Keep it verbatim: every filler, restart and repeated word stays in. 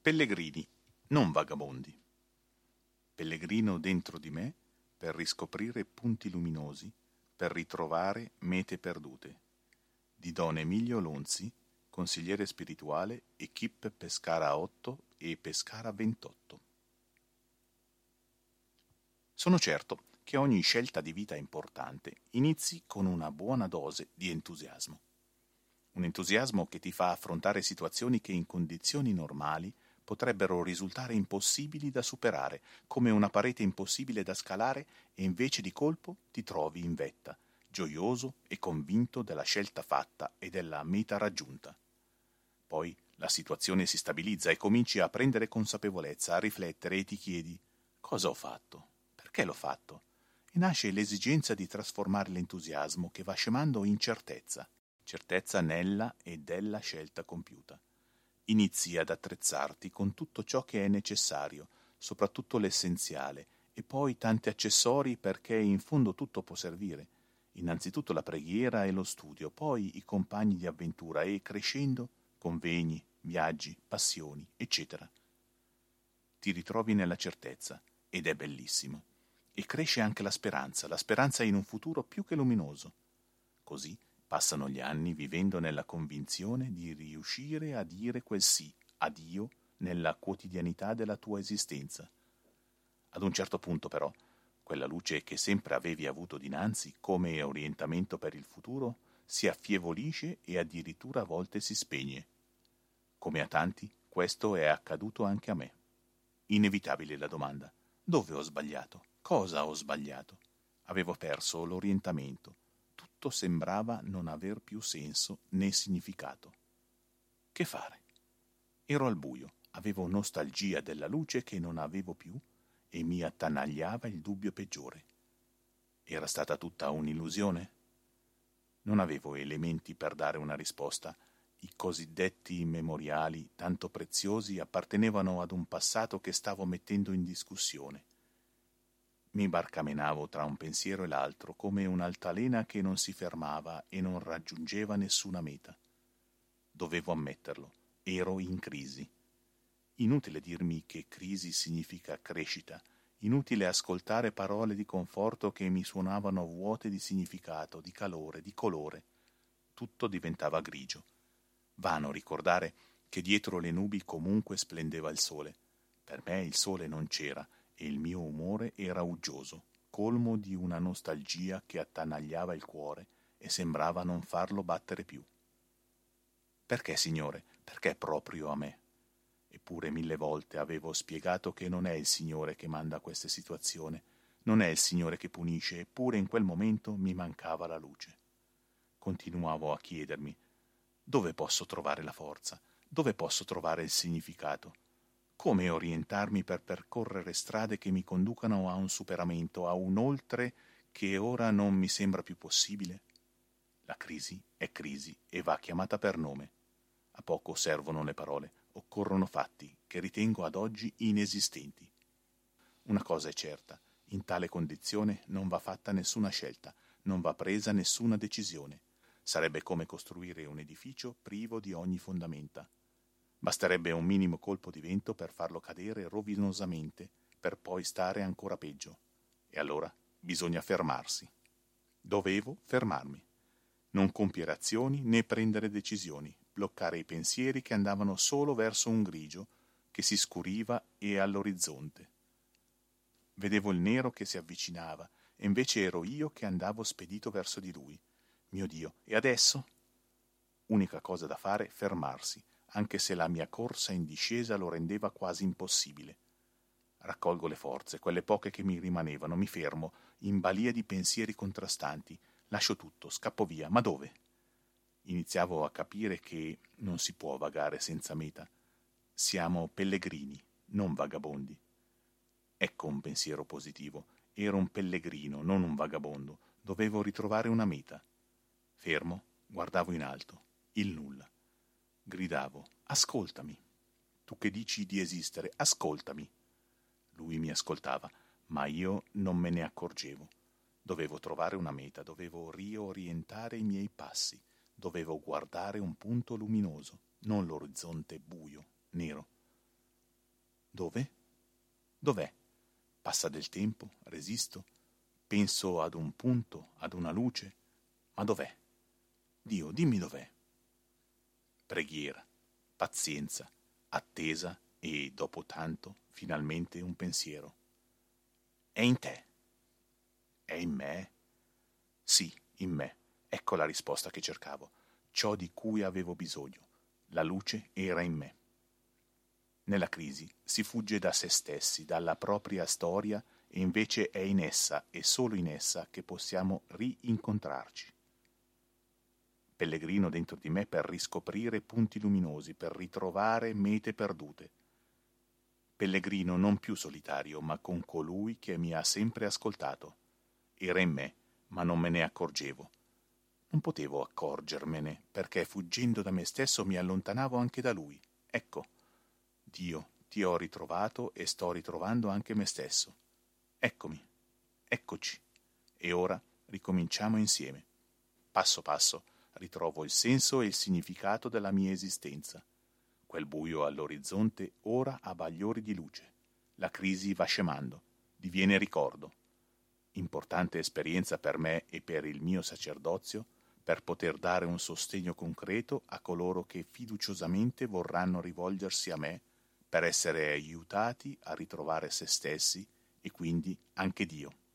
Pellegrini, non vagabondi. Pellegrino dentro di me per riscoprire punti luminosi, per ritrovare mete perdute. Di Don Emilio Lonzi, consigliere spirituale, equipe Pescara otto e Pescara ventotto. Sono certo che ogni scelta di vita importante inizi con una buona dose di entusiasmo. Un entusiasmo che ti fa affrontare situazioni che in condizioni normali potrebbero risultare impossibili da superare, come una parete impossibile da scalare, e invece di colpo ti trovi in vetta, gioioso e convinto della scelta fatta e della meta raggiunta. Poi la situazione si stabilizza e cominci a prendere consapevolezza, a riflettere e ti chiedi: cosa ho fatto? Perché l'ho fatto? E nasce l'esigenza di trasformare l'entusiasmo che va scemando in certezza, certezza nella e della scelta compiuta. Inizi ad attrezzarti con tutto ciò che è necessario, soprattutto l'essenziale, e poi tanti accessori perché in fondo tutto può servire. Innanzitutto la preghiera e lo studio, poi i compagni di avventura e, crescendo, convegni, viaggi, passioni, eccetera. Ti ritrovi nella certezza, ed è bellissimo. E cresce anche la speranza, la speranza in un futuro più che luminoso. Così passano gli anni vivendo nella convinzione di riuscire a dire quel sì a Dio nella quotidianità della tua esistenza. Ad un certo punto, però, quella luce che sempre avevi avuto dinanzi come orientamento per il futuro si affievolisce e addirittura a volte si spegne. Come a tanti, questo è accaduto anche a me. Inevitabile la domanda: dove ho sbagliato? Cosa ho sbagliato? Avevo perso l'orientamento. Tutto sembrava non aver più senso né significato. Che fare? Ero al buio, avevo nostalgia della luce che non avevo più e mi attanagliava il dubbio peggiore. Era stata tutta un'illusione? Non avevo elementi per dare una risposta. I cosiddetti memoriali, tanto preziosi, appartenevano ad un passato che stavo mettendo in discussione. Mi barcamenavo tra un pensiero e l'altro, come un'altalena che non si fermava e non raggiungeva nessuna meta. Dovevo ammetterlo, ero in crisi. Inutile dirmi che crisi significa crescita, inutile ascoltare parole di conforto che mi suonavano vuote di significato, di calore, di colore. Tutto diventava grigio. Vano ricordare che dietro le nubi comunque splendeva il sole. Per me il sole non c'era, e il mio umore era uggioso, colmo di una nostalgia che attanagliava il cuore e sembrava non farlo battere più. Perché, Signore? Perché proprio a me? Eppure mille volte avevo spiegato che non è il Signore che manda queste situazioni, non è il Signore che punisce, eppure in quel momento mi mancava la luce. Continuavo a chiedermi: dove posso trovare la forza? Dove posso trovare il significato? Come orientarmi per percorrere strade che mi conducano a un superamento, a un oltre che ora non mi sembra più possibile? La crisi è crisi e va chiamata per nome. A poco servono le parole, occorrono fatti che ritengo ad oggi inesistenti. Una cosa è certa: in tale condizione non va fatta nessuna scelta, non va presa nessuna decisione. Sarebbe come costruire un edificio privo di ogni fondamenta. Basterebbe un minimo colpo di vento per farlo cadere rovinosamente, per poi stare ancora peggio. E allora bisogna fermarsi. Dovevo fermarmi. Non compiere azioni né prendere decisioni, bloccare i pensieri che andavano solo verso un grigio che si scuriva e all'orizzonte. Vedevo il nero che si avvicinava e invece ero io che andavo spedito verso di lui. Mio Dio, e adesso? Unica cosa da fare: fermarsi, anche se la mia corsa in discesa lo rendeva quasi impossibile. Raccolgo le forze, quelle poche che mi rimanevano, mi fermo, in balia di pensieri contrastanti, lascio tutto, scappo via, ma dove? Iniziavo a capire che non si può vagare senza meta. Siamo pellegrini, non vagabondi. Ecco un pensiero positivo. Ero un pellegrino, non un vagabondo. Dovevo ritrovare una meta. Fermo, guardavo in alto, il nulla. Gridavo: ascoltami. Tu che dici di esistere, ascoltami. Lui mi ascoltava, ma io non me ne accorgevo. Dovevo trovare una meta, dovevo riorientare i miei passi, dovevo guardare un punto luminoso, non l'orizzonte buio, nero. Dove? Dov'è? Passa del tempo, resisto, penso ad un punto, ad una luce, ma dov'è? Dio, dimmi dov'è. Preghiera, pazienza, attesa e, dopo tanto, finalmente un pensiero. È in te. È in me? Sì, in me. Ecco la risposta che cercavo, ciò di cui avevo bisogno. La luce era in me. Nella crisi si fugge da se stessi, dalla propria storia, e invece è in essa e solo in essa che possiamo rincontrarci. Pellegrino dentro di me per riscoprire punti luminosi, per ritrovare mete perdute. Pellegrino non più solitario, ma con colui che mi ha sempre ascoltato. Era in me, ma non me ne accorgevo. Non potevo accorgermene, perché fuggendo da me stesso mi allontanavo anche da lui. Ecco, Dio, ti ho ritrovato e sto ritrovando anche me stesso. Eccomi, eccoci. E ora ricominciamo insieme. Passo passo ritrovo il senso e il significato della mia esistenza. Quel buio all'orizzonte ora ha bagliori di luce. La crisi va scemando, diviene ricordo. Importante esperienza per me e per il mio sacerdozio, per poter dare un sostegno concreto a coloro che fiduciosamente vorranno rivolgersi a me per essere aiutati a ritrovare se stessi e quindi anche Dio.